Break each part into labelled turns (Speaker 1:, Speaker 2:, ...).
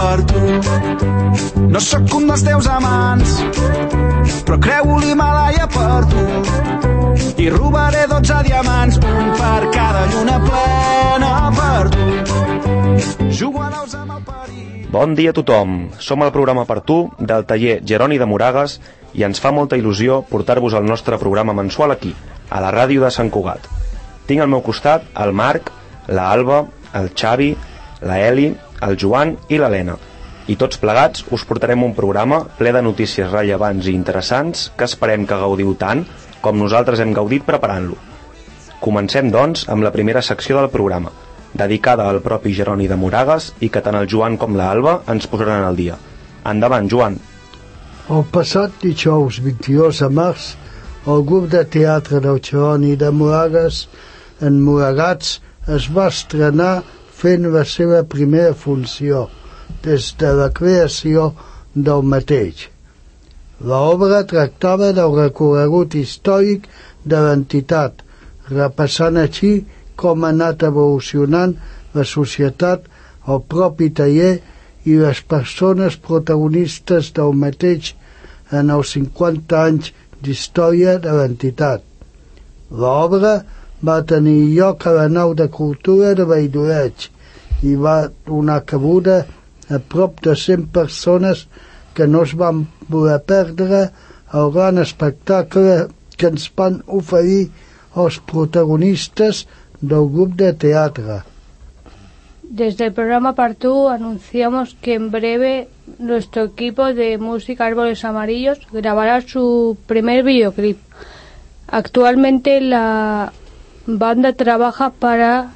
Speaker 1: per tu. No sóc un dels teus amants, però creu l'Himalaya per tu. I robaré 12 diamants, un per cada lluna plena per tu. Jugo a daus amb el perill.
Speaker 2: Bon dia a tothom, som al programa Per Tu del taller Jeroni de Moragues i ens fa molta il·lusió portar-vos el nostre programa mensual aquí, a la ràdio de Sant Cugat. Tinc al meu costat el Marc, la Alba, el Xavi, la Eli, el Joan i l'Helena. I tots plegats us portarem un programa ple de notícies rellevants i interessants que esperem que gaudiu tant com nosaltres hem gaudit preparant-lo. Comencem, doncs, amb la primera secció del programa, dedicada al propi Jeroni de Moragues i que tant el Joan com la Alba ens posaran al dia. Endavant, Joan.
Speaker 3: El passat dijous 22 de març, el grup de teatre del Jeroni de Moragues, en Moragats, es va estrenar fent la seva primera funció, des de la creació del mateix. L'obra tractava del recorregut històric de l'entitat, repassant així com ha anat evolucionant la societat, el propi taller i les persones protagonistes del mateix en els 50 anys d'història de l'entitat. L'obra va tenir lloc a la nau de cultura de Valldoreig i va donar cabuda a prop de 100 persones que no es van voler perdre el gran espectacle que ens van oferir els protagonistes del grup de teatre.
Speaker 4: Desde el programa Per Tu anunciamos que en breve nuestro equipo de música Árboles Amarillos grabará su primer videoclip. Actualmente la banda trabaja para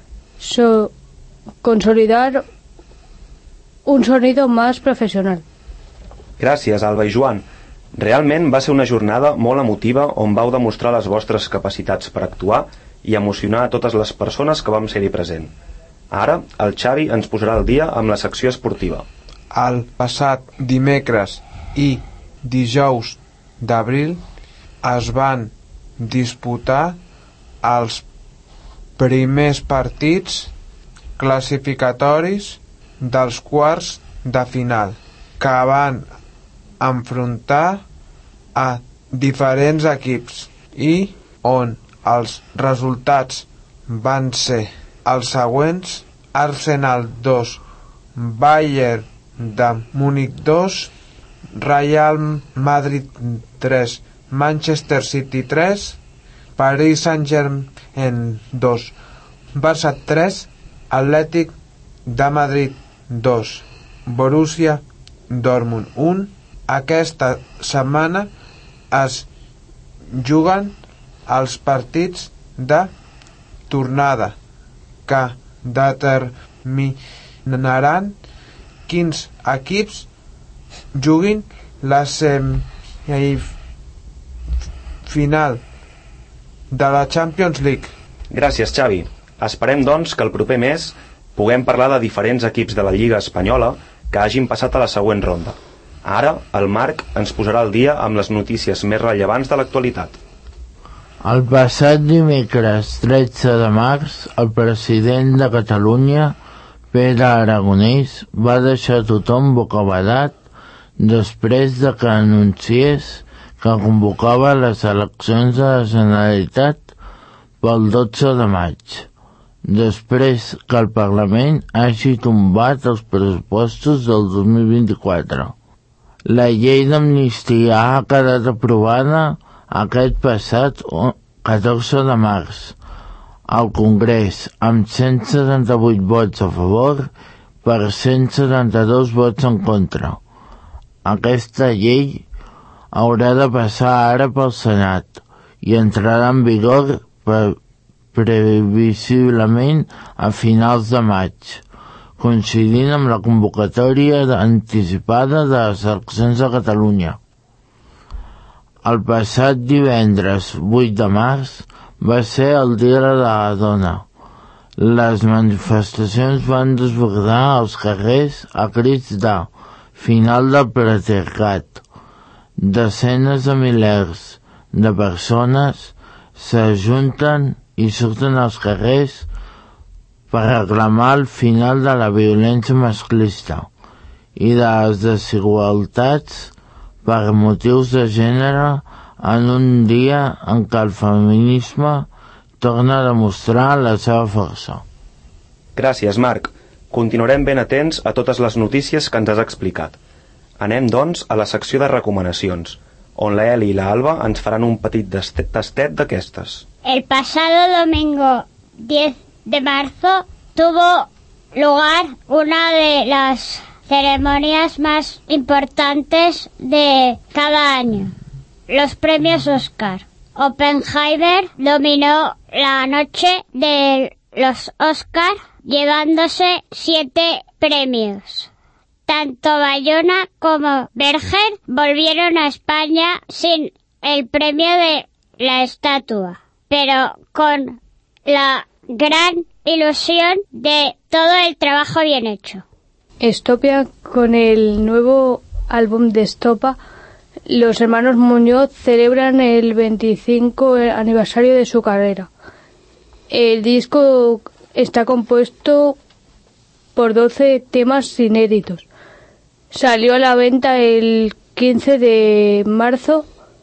Speaker 4: consolidar un sonido más profesional.
Speaker 2: Gràcies, Alba i Joan. Realment va ser una jornada molt emotiva on vau demostrar les vostres capacitats per actuar i emocionar a totes les persones que vam ser-hi present. Ara, el Xavi ens posarà al dia amb la secció esportiva.
Speaker 5: El passat dimecres i dijous d'abril es van disputar els primers partits classificatoris dels quarts de final, que van enfrontar a diferents equips i on els resultats van ser els següents: Arsenal 2, Bayern de Múnich 2, Real Madrid 3, Manchester City 3, Paris Saint-Germain 2, Barça 3, Atlètic de Madrid 2, Borussia Dortmund 1. Aquesta setmana es juguen els partits de tornada que determinaran quins equips juguin la semifinal de la Champions League.
Speaker 2: Gràcies, Xavi. Esperem, doncs, que el proper mes puguem parlar de diferents equips de la Lliga Espanyola que hagin passat a la següent ronda. Ara, el Marc ens posarà al dia amb les notícies més rellevants de l'actualitat.
Speaker 6: El passat dimecres 13 de març, el president de Catalunya, Pere Aragonès, va deixar tothom bocabadat després de que anunciés que convocava les eleccions de la Generalitat pel 12 de maig, després que el Parlament hagi tombat els pressupostos del 2024. La llei d'amnistia ha quedat aprovada aquest passat 14 de març al Congrés amb 178 vots a favor per 172 vots en contra. Aquesta llei haurà de passar ara pel Senat i entrarà en vigor previsiblement a finals de maig, coincidint amb la convocatòria anticipada de les eleccions de Catalunya. El passat divendres 8 de març va ser el Dia de la Dona. Les manifestacions van desbordar els carrers a crits de final del patriarcat. Desenes de milers de persones s'ajunten i surten als carrers per reclamar el final de la violència masclista i de les desigualtats per motius de gènere en un dia en què el feminisme torna a demostrar la seva força.
Speaker 2: Gràcies, Marc. Continuarem ben atents a totes les notícies que ens has explicat. Anem, doncs, a la secció de recomanacions, on la Eli i la Alba ens faran un petit tastet d'aquestes.
Speaker 7: El pasado domingo 10 de marzo tuvo lugar una de las ceremonias más importantes de cada año, los premios Oscar. Oppenheimer dominó la noche de los Oscar llevándose 7 premios. Tanto Bayona como Berger volvieron a España sin el premio de la estatua, pero con la gran ilusión de todo el trabajo bien hecho.
Speaker 4: Estopia, con el nuevo álbum de Estopa, los hermanos Muñoz celebran el 25 aniversario de su carrera. El disco está compuesto por 12 temas inéditos. Salió a la venta el 15 de marzo.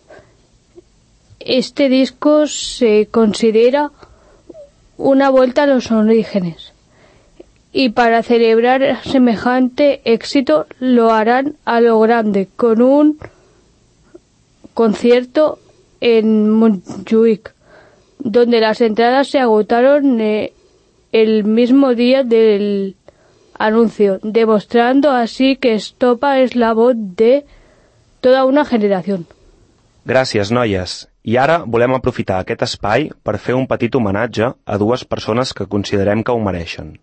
Speaker 4: Este disco se considera una vuelta a los orígenes, y para celebrar semejante éxito lo harán a lo grande con un concierto en Montjuïc, donde las entradas se agotaron el mismo día del anuncio, demostrando así que Estopa és la voz de toda una generación.
Speaker 2: Gràcies, noies. I ara volem aprofitar aquest espai per fer un petit homenatge a 2 persones que considerem que ho mereixen.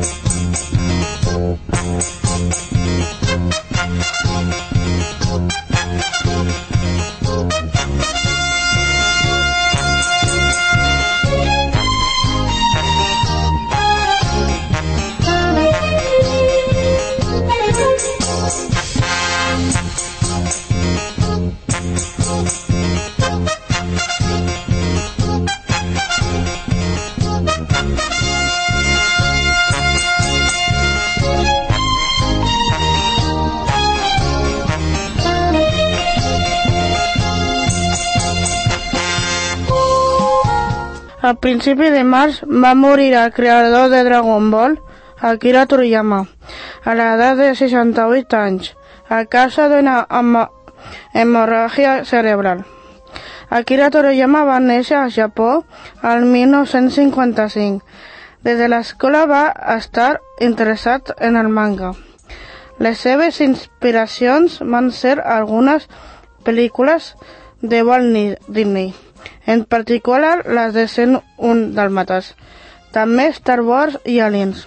Speaker 8: A principi de març va morir el creador de Dragon Ball, Akira Toriyama, a l'edat de 68 anys, a causa d'una hemorràgia cerebral. Akira Toriyama va néixer a Japó el 1955. Des de l'escola va estar interessat en el manga. Les seves inspiracions van ser algunes pel·lícules de Walt Disney, en particular les de 101 Dàlmates, també Star Wars i Aliens.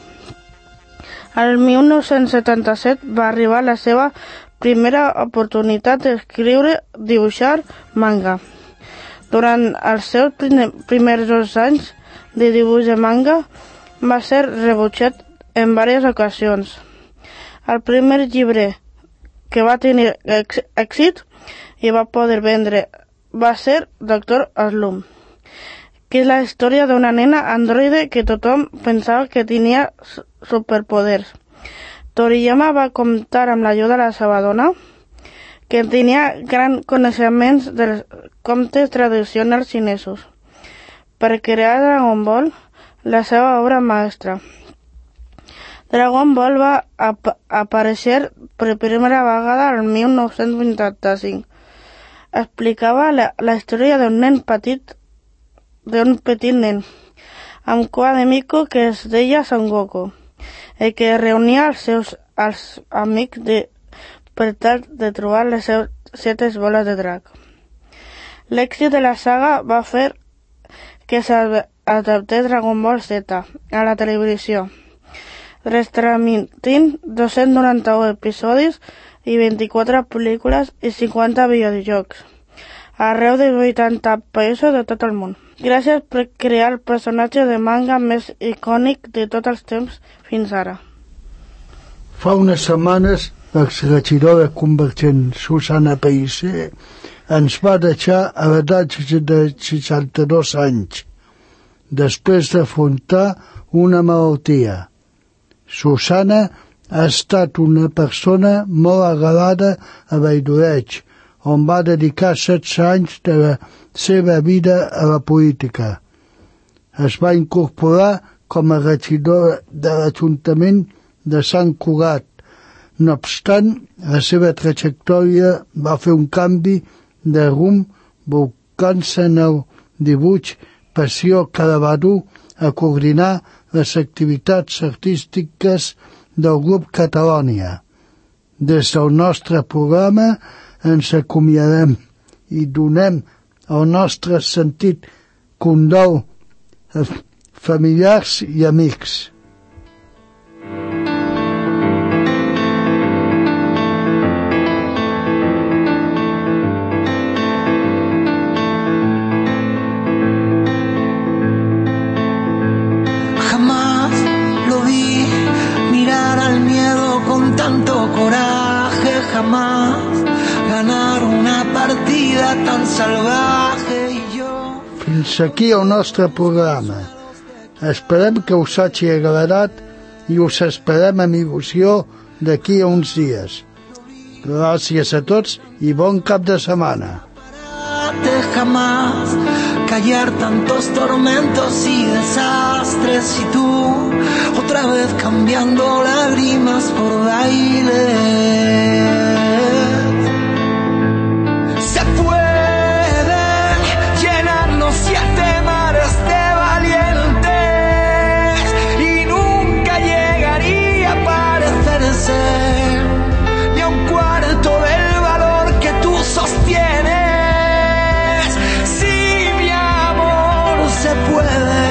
Speaker 8: El 1977 va arribar la seva primera oportunitat d'escriure, dibuixar manga. Durant els seus primers 2 anys de dibuix de manga va ser rebutjat en diverses ocasions. El primer llibre que va tenir èxit i va poder vendre va ser Dr. Slump, que és la història d'una nena androide que tothom pensava que tenia superpoders. Toriyama va comptar amb l'ajuda de la seva dona, que tenia grans coneixements dels contes tradicionals xinesos, per crear Dragon Ball, la seva obra mestra. Dragon Ball va aparèixer per primera vegada el 1985. Explicava la història d'un petit nen amb cua de mico que es deia Son Goku i que reunia els amics per tal de trobar les 7 boles de drac. L'èxit de la saga va fer que s'adaptés Dragon Ball Z a la televisió, retransmitint 291 episodis i 24 pel·lícules i 50 videojocs arreu de 80 països de tot el món. Gràcies per crear el personatge de manga més icònic de tots els temps fins ara.
Speaker 3: Fa unes setmanes, l'exregidora convergent Susana Pellicer ens va deixar a l'edat de 62 anys, després d'afrontar una malaltia. Susana ha estat una persona molt agradada a Valldoreix, on va dedicar 16 anys de la seva vida a la política. Es va incorporar com a regidor de l'Ajuntament de Sant Cugat. No obstant, la seva trajectòria va fer un canvi de rumb, volcant-se en el dibuix, passió que la va dur a coordinar les activitats artístiques del grup Catalònia. Des del nostre programa ens acomiadem i donem el nostre sentit condol a familiars i amics.
Speaker 9: Jamás ganar una partida tan salvaje y yo...
Speaker 3: Fins aquí el nostre programa. Esperem que us hagi agradat i us esperem amb il·lusió d'aquí a uns dies. Gràcies a tots i bon cap de setmana.
Speaker 9: Jamás callar tantos tormentos y desastres y tú otra vez cambiando lágrimas por baile. Se pueden llenar los 7 mares de valientes y nunca llegaría a parecerse ni a un cuarto del valor que tú sostienes. Se puede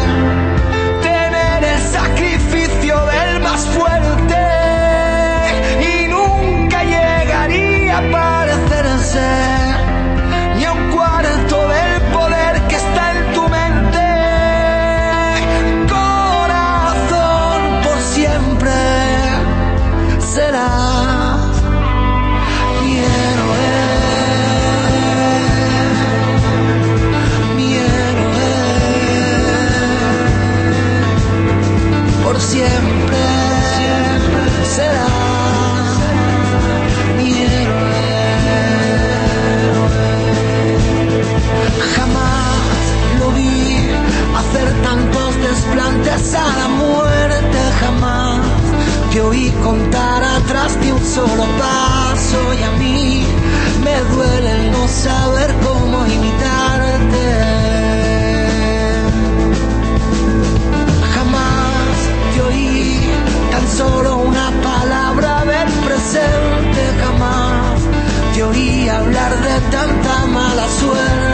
Speaker 9: tener el sacrificio del más fuerte y nunca llegaría a parecerse ni a un cuarto del poder que está en tu mente. Corazón, por siempre serás mi héroe. Por siempre, serás mi héroe. Jamás lo vi hacer tantos desplantes a la muerte. Jamás te oí contar atrás de un solo paso y a mí me duele el no saber cómo imitarte. Tan solo una palabra del presente, jamás te oí hablar de tanta mala suerte.